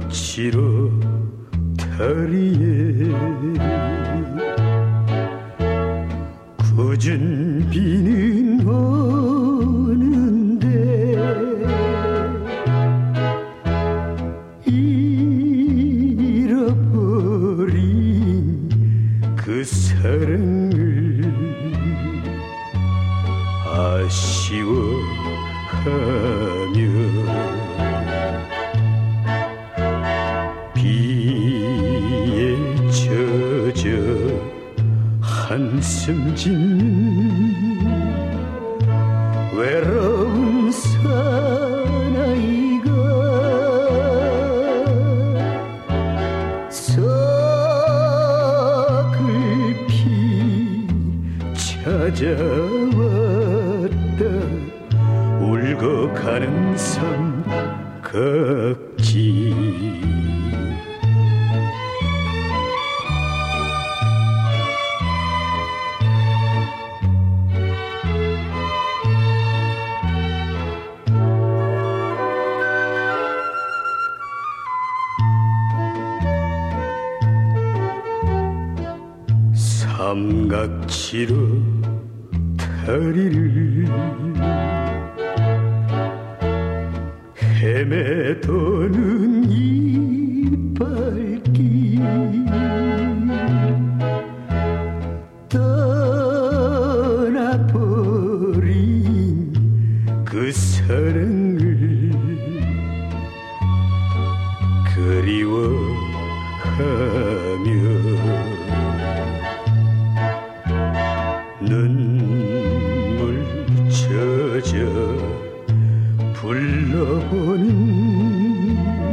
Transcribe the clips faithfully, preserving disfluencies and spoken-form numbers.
삼각지로 다리에 굳은 비는 오는데 잃어버린 그 사랑을 아쉬워하며 비에 젖어 한숨 짓는 외로운 사나이가 서글피 찾아왔다. 울고 가는 삼각지 삼각지로 다리를 헤매도는 이발길 떠나버린 그 사랑을 그리워하며 눈물 젖어 불러보는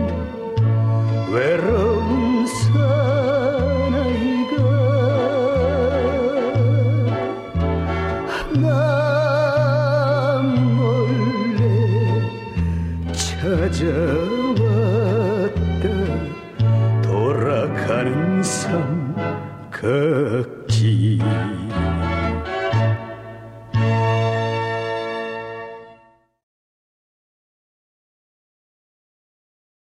외로운 사나이가 나 몰래 찾아왔다. 돌아가는 삼각지